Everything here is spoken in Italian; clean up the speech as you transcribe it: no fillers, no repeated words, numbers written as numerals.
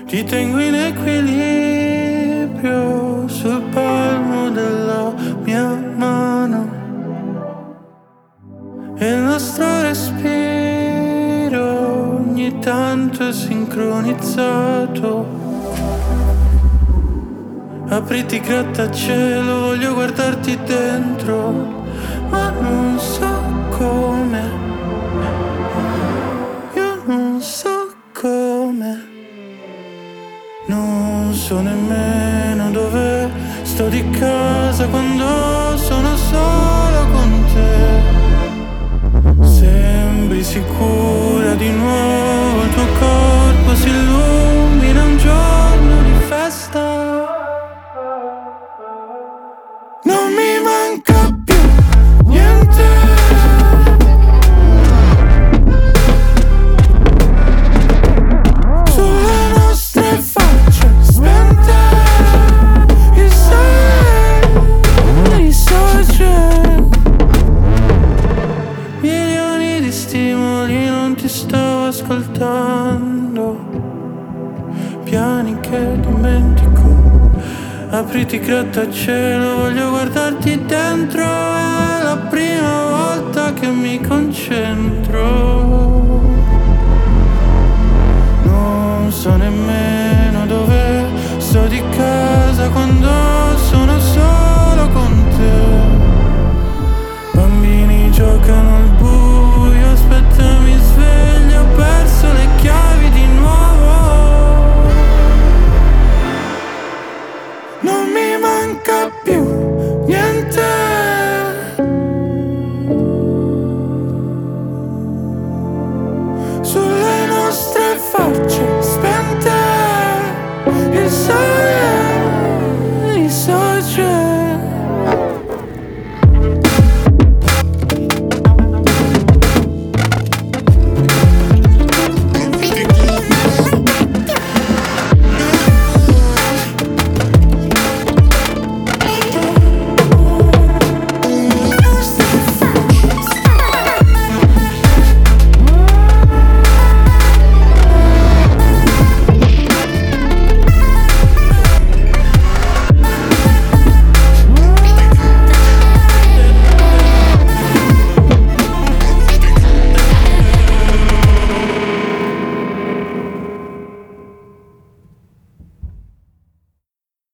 Ti tengo in equilibrio sul palmo della mia mano. E il nostro respiro ogni tanto è sincronizzato. Apriti grattacielo, voglio guardarti dentro, ma non so come. Io non so come. Non so nemmeno dove sto di casa quando sono solo con te. Sembri sicura di nuovo, il tuo corpo si illumina un giorno di festa. Non mi manca più niente. Sulle nostre facce spente i social. Milioni di stimoli, non ti stavo ascoltando. Piani che dimentico. Apriti grattacielo, voglio guardarti dentro. È la prima volta che mi concentro.